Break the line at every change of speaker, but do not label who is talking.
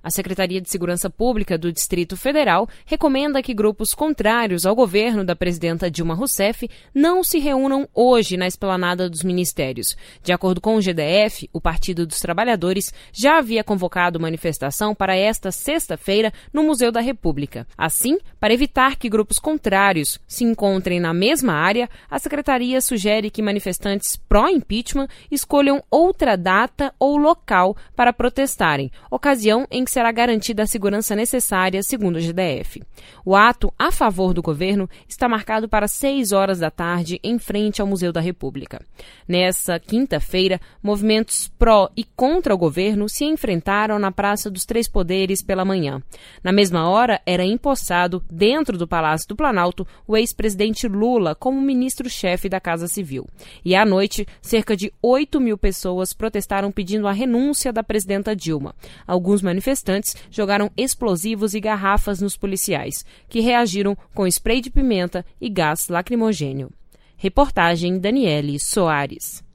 A Secretaria de Segurança Pública do Distrito Federal recomenda que grupos contrários ao governo da presidenta Dilma Rousseff não se reúnam hoje na esplanada dos ministérios. De acordo com o GDF, o Partido dos Trabalhadores já havia convocado manifestação para esta sexta-feira no Museu da República. Assim, para evitar que grupos contrários se encontrem na mesma área, a Secretaria sugere que manifestantes pró-impeachment escolham outra data ou local para protestarem, ocasião em que será garantida a segurança necessária, segundo o GDF. O ato a favor do governo está marcado para 6 horas da tarde em frente ao Museu da República. Nessa quinta-feira, movimentos pró e contra o governo se enfrentaram na Praça dos Três Poderes pela manhã. Na mesma hora, era empossado, dentro do Palácio do Planalto, o ex-presidente Lula como ministro-chefe da Casa Civil. E à noite, cerca de 8.000 pessoas protestaram pedindo a renúncia da presidenta Dilma. Alguns manifestantes jogaram explosivos e garrafas nos policiais, que reagiram com spray de pimenta e gás lacrimogêneo. Reportagem Daniele Soares.